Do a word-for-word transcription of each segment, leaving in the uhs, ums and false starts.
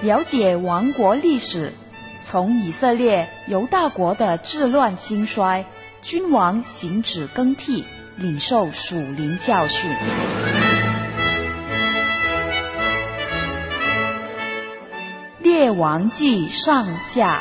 了解王国历史，从以色列犹大国的治乱兴衰，君王行止更替，领受属灵教训。列王纪上下。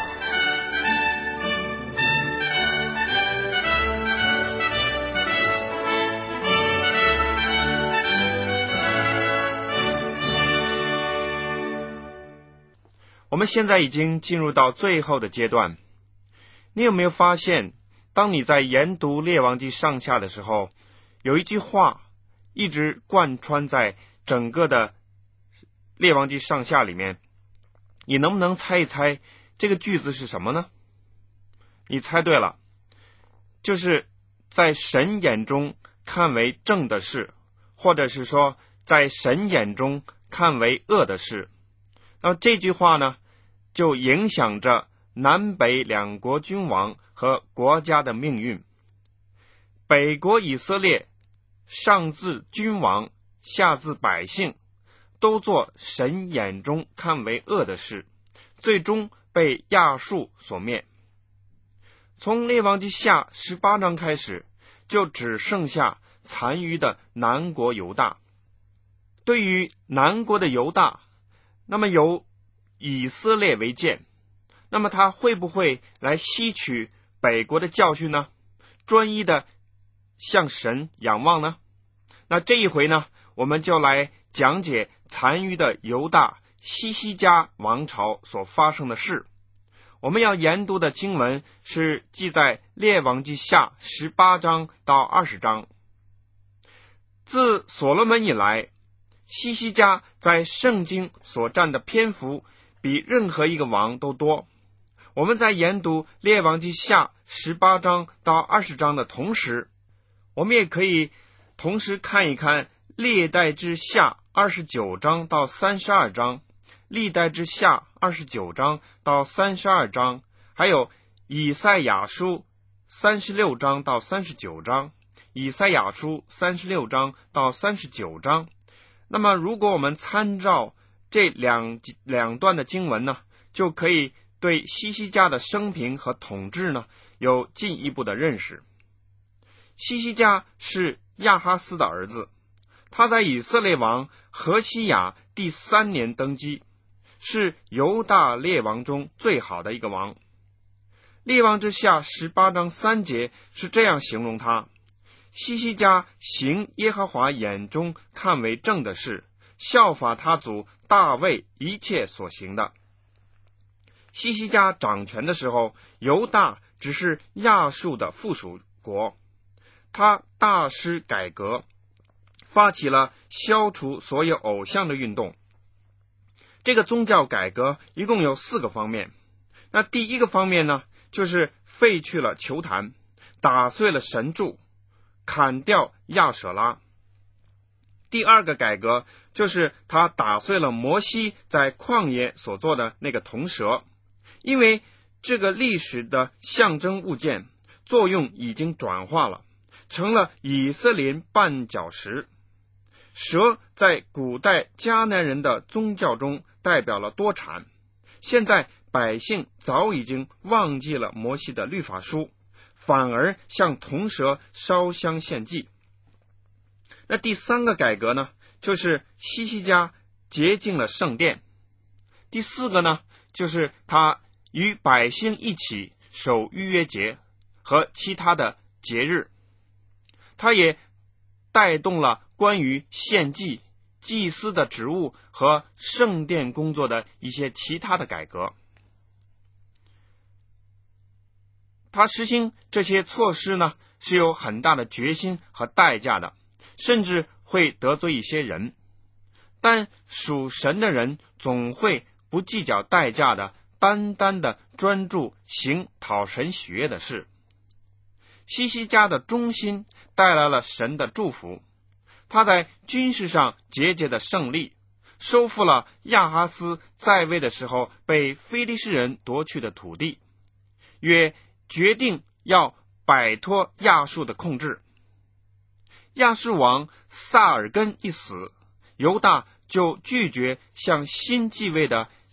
我们现在已经进入到最后的阶段，你有没有发现，当你在研读列王纪上下的时候，有一句话一直贯穿在整个的列王纪上下里面，你能不能猜一猜这个句子是什么呢？你猜对了，就是在神眼中看为正的事，或者是说在神眼中看为恶的事。那这句话呢，就影响着南北两国君王和国家的命运。北国以色列上至君王，下至百姓，都做神眼中看为恶的事，最终被亚述所灭。从列王纪下十八章开始，就只剩下残余的南国犹大。对于南国的犹大，那么由以色列为鉴，那么他会不会来吸取北国的教训呢？专一的向神仰望呢？那这一回呢，我们就来讲解残余的犹大西西家王朝所发生的事。我们要研读的经文是记在列王纪下十八章到二十章。自所罗门以来，西西家在圣经所占的篇幅比任何一个王都多。我们在研读列王纪下十八章到二十章的同时，我们也可以同时看一看历代之下二十九章到三十二章，历代之下二十九章到三十二章，还有以赛亚书三十六章到三十九章，以赛亚书三十六章到三十九章。那么如果我们参照这两两段的经文呢，就可以对西西家的生平和统治呢有进一步的认识。西西家是亚哈斯的儿子，他在以色列王何西雅第三年登基，是犹大列王中最好的一个王。列王之下十八章三节是这样形容他：西西家行耶和华眼中看为正的事，效法他祖大卫一切所行的。西西家掌权的时候，犹大只是亚述的附属国，他大施改革，发起了消除所有偶像的运动。这个宗教改革一共有四个方面。那第一个方面呢，就是废去了球坛，打碎了神柱，砍掉亚舍拉。第二个改革就是他打碎了摩西在旷野所做的那个铜蛇，因为这个历史的象征物件作用已经转化了，成了以色列绊脚石。蛇在古代迦南人的宗教中代表了多产，现在百姓早已经忘记了摩西的律法书，反而向铜蛇烧香献祭。那第三个改革呢，就是西西家洁净了圣殿。第四个呢，就是他与百姓一起守逾越节和其他的节日。他也带动了关于献祭、祭司的职务和圣殿工作的一些其他的改革。他实行这些措施呢，是有很大的决心和代价的，甚至会得罪一些人。但属神的人总会不计较代价的，单单的专注行讨神喜悦的事。西西家的忠心带来了神的祝福，他在军事上节节的胜利，收复了亚哈斯在位的时候被非利士人夺去的土地，也决定要摆脱亚述的控制。亚述王萨尔根一死，犹大就拒绝向新继位的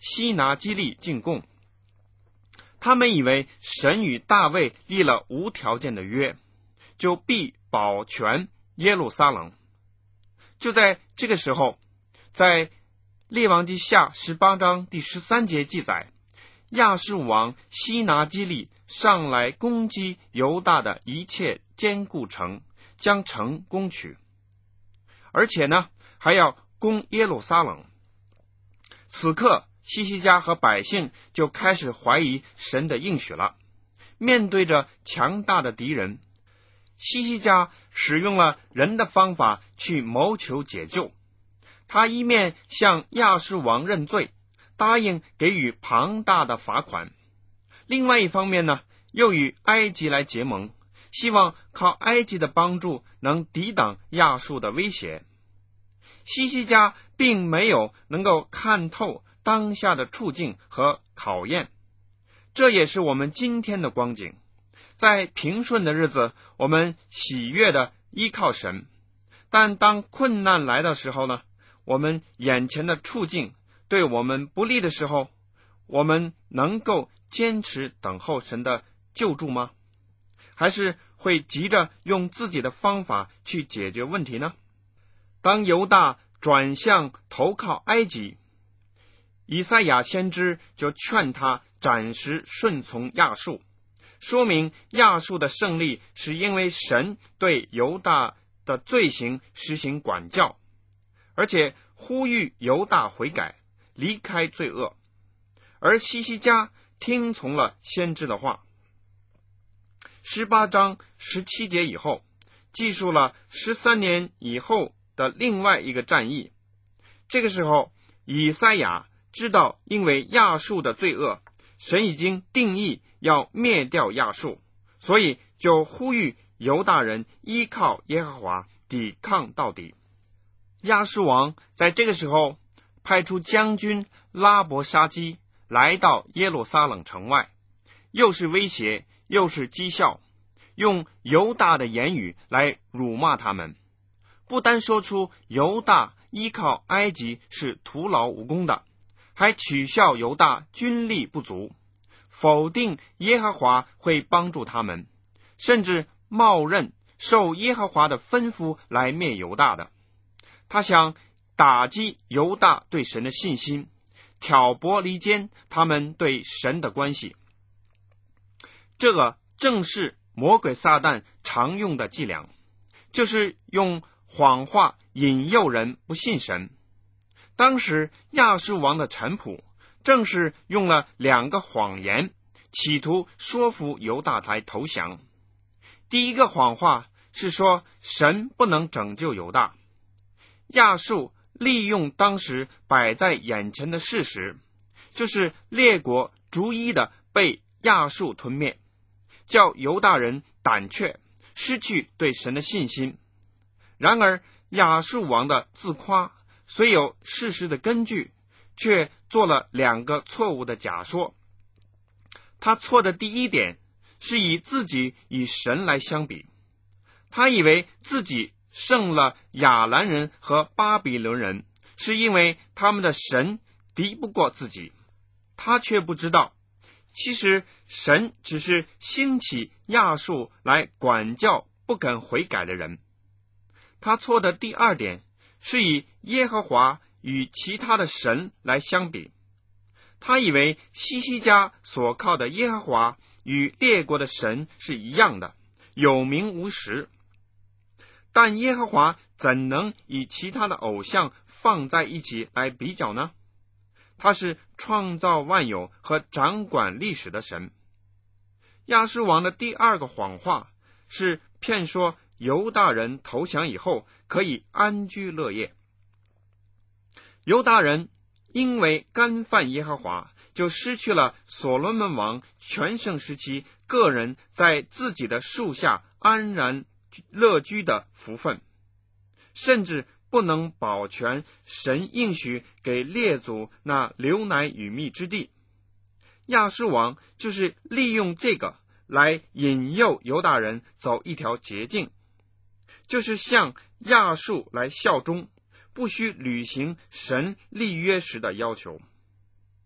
西拿基利进贡。他们以为神与大卫立了无条件的约，就必保全耶路撒冷。就在这个时候，在列王记下十八章第十三节记载，亚述王西拿基利上来攻击犹大的一切坚固城，将城攻取，而且呢还要攻耶路撒冷。此刻西西家和百姓就开始怀疑神的应许了。面对着强大的敌人，西西家使用了人的方法去谋求解救。他一面向亚述王认罪，答应给予庞大的罚款，另外一方面呢，又与埃及来结盟，希望靠埃及的帮助能抵挡亚述的威胁。西西家并没有能够看透当下的处境和考验，这也是我们今天的光景。在平顺的日子，我们喜悦的依靠神，但当困难来的时候呢，我们眼前的处境对我们不利的时候，我们能够坚持等候神的救助吗？还是会急着用自己的方法去解决问题呢？当犹大转向投靠埃及，以赛亚先知就劝他暂时顺从亚述，说明亚述的胜利是因为神对犹大的罪行实行管教，而且呼吁犹大悔改，离开罪恶。而西西家听从了先知的话。十八章十七节以后，记述了十三年以后的另外一个战役。这个时候，以赛亚知道因为亚述的罪恶，神已经定义要灭掉亚述，所以就呼吁犹大人依靠耶和华，抵抗到底。亚述王在这个时候派出将军拉伯沙基来到耶路撒冷城外，又是威胁又是讥笑，用犹大的言语来辱骂他们，不单说出犹大依靠埃及是徒劳无功的，还取笑犹大军力不足，否定耶和华会帮助他们，甚至冒认受耶和华的吩咐来灭犹大的。他想打击犹大对神的信心，挑拨离间他们对神的关系。这个正是魔鬼撒旦常用的伎俩，就是用谎话引诱人不信神。当时亚述王的臣仆正是用了两个谎言，企图说服犹大来投降。第一个谎话是说神不能拯救犹大。亚述利用当时摆在眼前的事实，就是列国逐一的被亚述吞灭，叫犹大人胆怯，失去对神的信心。然而亚述王的自夸虽有事实的根据，却做了两个错误的假说。他错的第一点是以自己与神来相比，他以为自己胜了亚兰人和巴比伦人，是因为他们的神敌不过自己。他却不知道，其实神只是兴起亚述来管教不肯悔改的人。他错的第二点是以耶和华与其他的神来相比，他以为西西家所靠的耶和华与列国的神是一样的，有名无实。但耶和华怎能以其他的偶像放在一起来比较呢？他是创造万有和掌管历史的神。亚述王的第二个谎话是骗说犹大人投降以后可以安居乐业。犹大人因为干犯耶和华，就失去了所罗门王全盛时期个人在自己的树下安然乐居的福分，甚至不能保全神应许给列祖那流奶与蜜之地。亚述王就是利用这个来引诱犹大人走一条捷径，就是向亚述来效忠，不需履行神立约时的要求。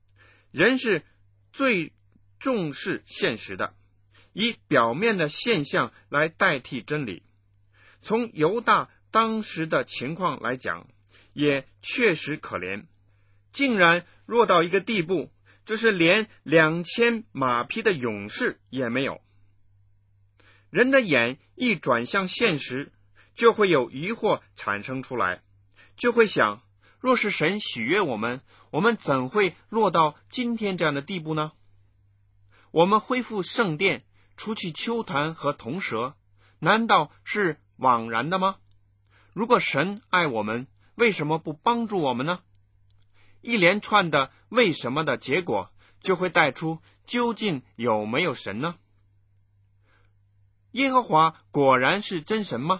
人是最重视现实的，以表面的现象来代替真理。从犹大当时的情况来讲，也确实可怜，竟然弱到一个地步，就是连两千马匹的勇士也没有。人的眼一转向现实，就会有疑惑产生出来，就会想，若是神许悦我们，我们怎会落到今天这样的地步呢？我们恢复圣殿，除去丘坛和铜蛇，难道是枉然的吗？如果神爱我们，为什么不帮助我们呢？一连串的为什么的结果，就会带出究竟有没有神呢？耶和华果然是真神吗？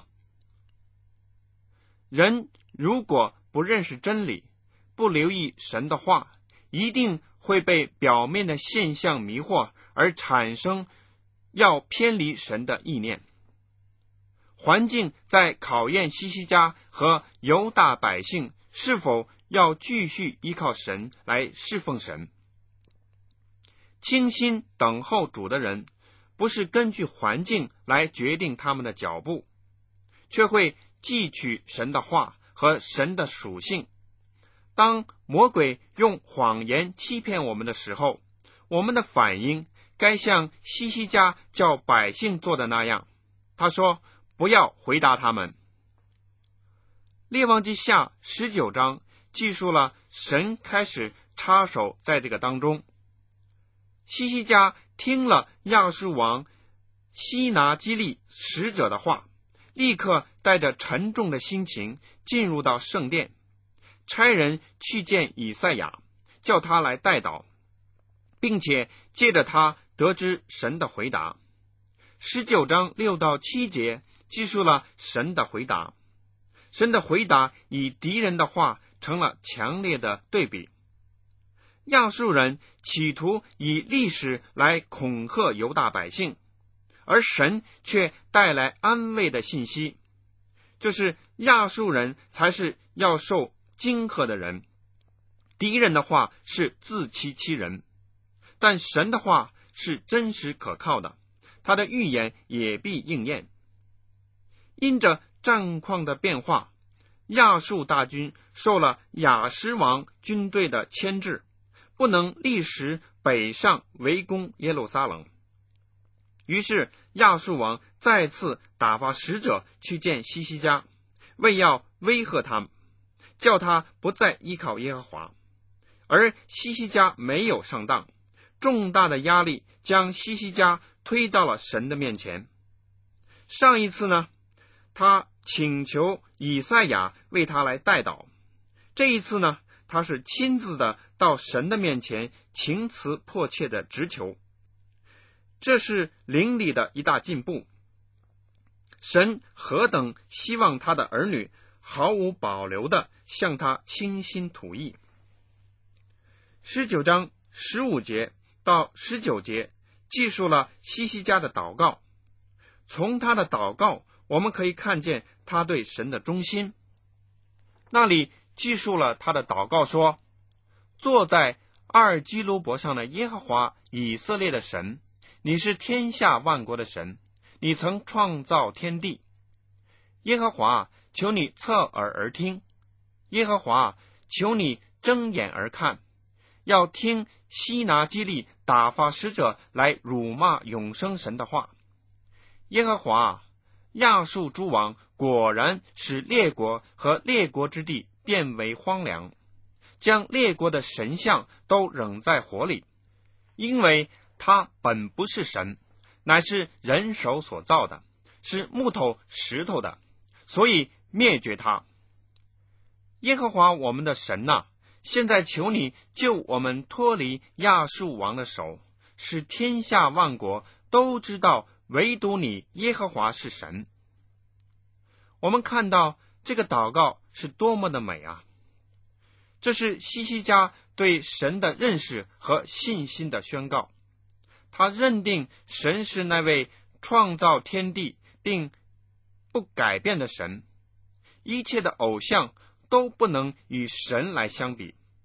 人如果不认识真理，不留意神的话，一定会被表面的现象迷惑，而产生要偏离神的意念。环境在考验西西家和犹大百姓是否要继续依靠神来侍奉神。倾心等候主的人，不是根据环境来决定他们的脚步，却会汲取神的话和神的属性。当魔鬼用谎言欺骗我们的时候，我们的反应该像西西家叫百姓做的那样，他说，不要回答他们。列王记下十九章记述了神开始插手在这个当中。西西家听了亚述王西拿基利使者的话，立刻带着沉重的心情进入到圣殿，差人去见以赛亚，叫他来代祷，并且借着他得知神的回答。十九章六到七节记述了神的回答。神的回答以敌人的话成了强烈的对比。亚述人企图以历史来恐吓犹大百姓，而神却带来安慰的信息，就是亚述人才是要受惊吓的人，敌人的话是自欺欺人，但神的话是真实可靠的，他的预言也必应验。因着战况的变化，亚述大军受了亚实王军队的牵制，不能立时北上围攻耶路撒冷。于是亚述王再次打发使者去见西西家，为要威吓他，叫他不再依靠耶和华。而西西家没有上当，重大的压力将西西家推到了神的面前。上一次呢，他请求以赛亚为他来代祷，这一次呢，他是亲自的到神的面前情辞迫切的直求，这是灵里的一大进步。神何等希望他的儿女毫无保留的向他倾心吐意。十九章十五节到十九节记述了西西家的祷告，从他的祷告我们可以看见他对神的忠心。那里记述了他的祷告说，坐在二基路伯上的耶和华以色列的神，你是天下万国的神，你曾创造天地。耶和华，求你侧耳而听，耶和华，求你睁眼而看，要听西拿基利打发使者来辱骂永生神的话。耶和华，亚述诸王果然使列国和列国之地变为荒凉，将列国的神像都扔在火里，因为他本不是神，乃是人手所造的，是木头石头的，所以灭绝他。耶和华我们的神哪、啊，现在求你救我们脱离亚述王的手，使天下万国都知道唯独你耶和华是神。我们看到这个祷告是多么的美啊！这是西西家对神的认识和信心的宣告。他认定神是那位创造天地并不改变的神，一切的偶像都不能与神来相比。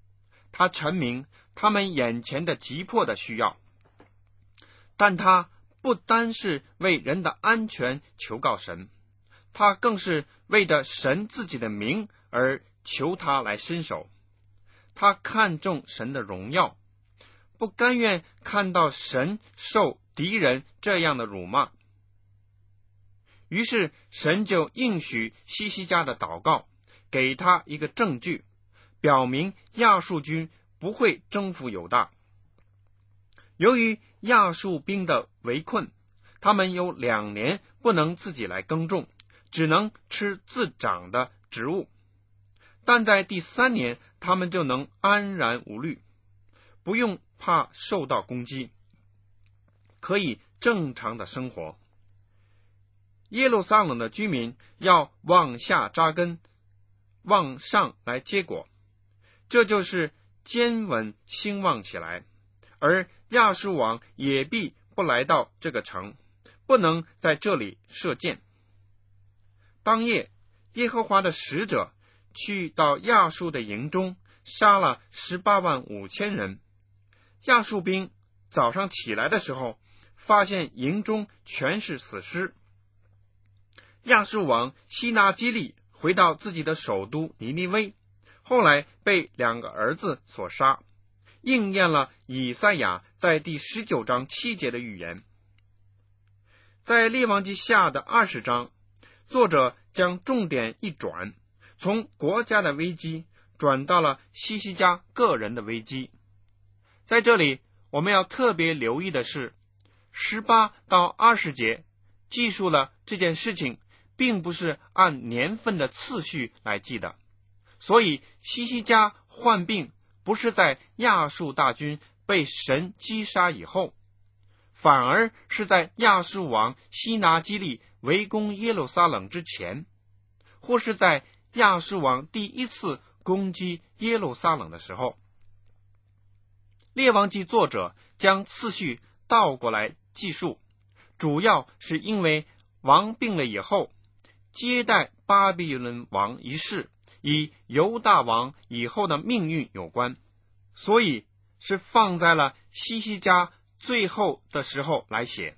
他陈明他们眼前的急迫的需要，但他不单是为人的安全求告神，他更是为着神自己的名而求他来伸手。他看重神的荣耀，不甘愿看到神受敌人这样的辱骂。于是神就应许西西家的祷告，给他一个证据，表明亚述军不会征服犹大。由于亚述兵的围困，他们有两年不能自己来耕种，只能吃自长的植物。但在第三年，他们就能安然无虑，不用怕受到攻击，可以正常的生活。耶路撒冷的居民要往下扎根，往上来结果，这就是坚稳兴旺起来。而亚述王也必不来到这个城，不能在这里射箭。当夜，耶和华的使者去到亚述的营中，杀了十八万五千人。亚述兵早上起来的时候，发现营中全是死尸。亚述王西拿基利回到自己的首都尼尼微，后来被两个儿子所杀，应验了以赛亚在第十九章七节的预言。在列王记下的二十章，作者将重点一转，从国家的危机转到了西西家个人的危机。在这里我们要特别留意的是，十八到二十节记述了这件事情并不是按年份的次序来记的，所以西西家患病不是在亚述大军被神击杀以后，反而是在亚述王西拿基利围攻耶路撒冷之前，或是在亚述王第一次攻击耶路撒冷的时候。列王记作者将次序倒过来记述，主要是因为王病了以后，接待巴比伦王一事与犹大王以后的命运有关，所以是放在了西西家最后的时候来写。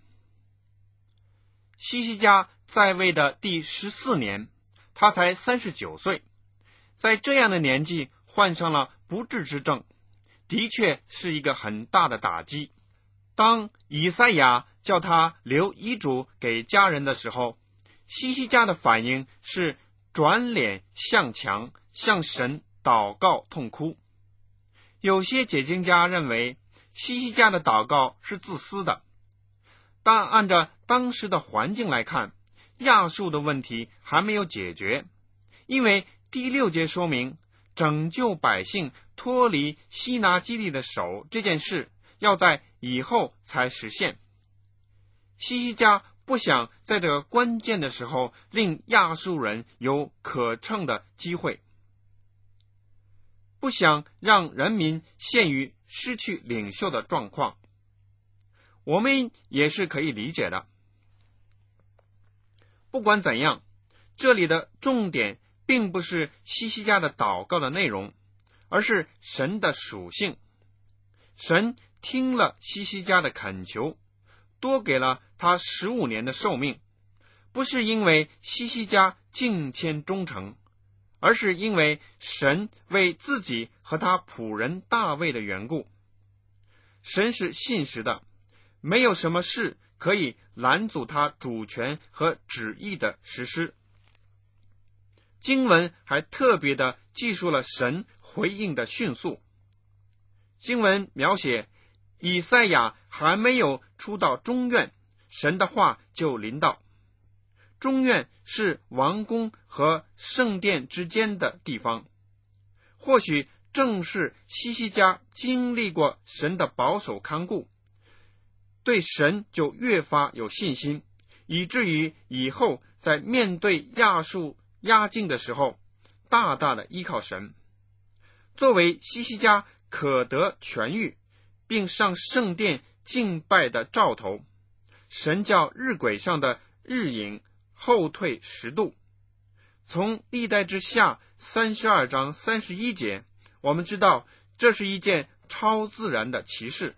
西西家在位的第十四年，他才三十九岁，在这样的年纪患上了不治之症，的确是一个很大的打击。当以赛亚叫他留遗嘱给家人的时候，西西家的反应是转脸向墙，向神祷告痛哭。有些解经家认为西西家的祷告是自私的，但按照当时的环境来看，亚述的问题还没有解决，因为第六节说明拯救百姓脱离西拿基利的手这件事要在以后才实现。西西家不想在这个关键的时候令亚述人有可乘的机会，不想让人民陷于失去领袖的状况，我们也是可以理解的。不管怎样，这里的重点并不是西西家的祷告的内容，而是神的属性。神听了西西家的恳求，多给了他十五年的寿命，不是因为西西家敬虔忠诚，而是因为神为自己和他仆人大卫的缘故。神是信实的，没有什么事可以拦阻他主权和旨意的实施。经文还特别的记述了神回应的迅速。经文描写以赛亚还没有出到中院，神的话就临到。中院是王宫和圣殿之间的地方，或许正是西西家经历过神的保守看顾，对神就越发有信心，以至于以后在面对亚述压境的时候，大大的依靠神。作为西西家可得痊愈并上圣殿敬拜的兆头，神叫日晷上的日影后退十度。从历代之下三十二章三十一节，我们知道这是一件超自然的奇事。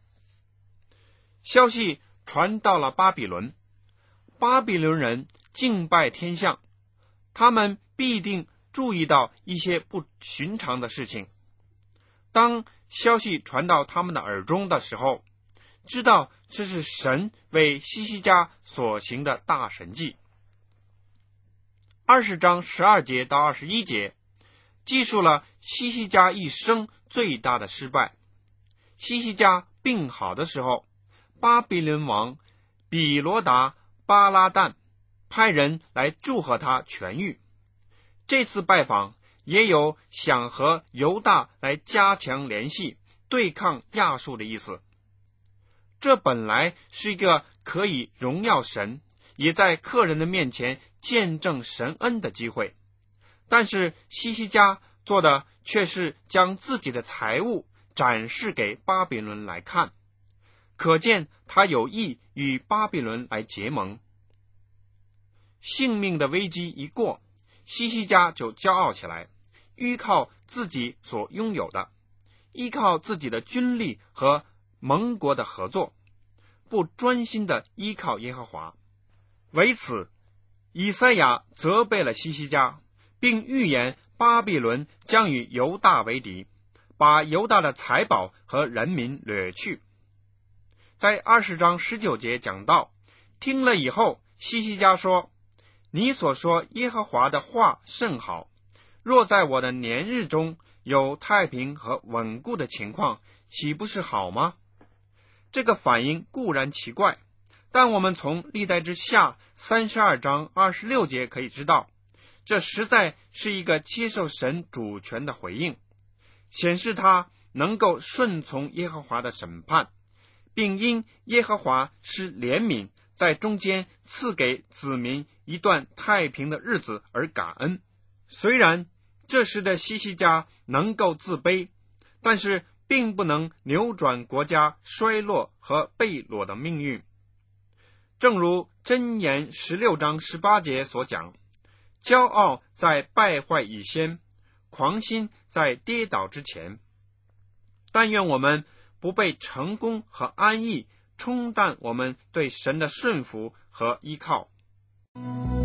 消息传到了巴比伦，巴比伦人敬拜天象，他们必定注意到一些不寻常的事情。当消息传到他们的耳中的时候，知道这是神为希西家所行的大神迹。二十章十二节到二十一节记述了希西家一生最大的失败。希西家病好的时候，巴比伦王比罗达巴拉旦派人来祝贺他痊愈。这次拜访也有想和犹大来加强联系，对抗亚述的意思。这本来是一个可以荣耀神，也在客人的面前见证神恩的机会，但是希西家做的却是将自己的财物展示给巴比伦来看，可见他有意与巴比伦来结盟。性命的危机一过，希西家就骄傲起来，依靠自己所拥有的，依靠自己的军力和盟国的合作，不专心的依靠耶和华。为此，以赛亚责备了希西家，并预言巴比伦将与犹大为敌，把犹大的财宝和人民掠去。在二十章十九节讲到，听了以后，希西家说：你所说耶和华的话甚好，若在我的年日中有太平和稳固的情况，岂不是好吗？这个反应固然奇怪，但我们从历代之下三十二章二十六节可以知道，这实在是一个接受神主权的回应，显示他能够顺从耶和华的审判，并因耶和华施怜悯，在中间赐给子民一段太平的日子而感恩。虽然这时的希西家能够自卑，但是并不能扭转国家衰落和被掳的命运。正如箴言十六章十八节所讲，骄傲在败坏以先，狂心在跌倒之前。但愿我们不被成功和安逸冲淡我们对神的顺服和依靠。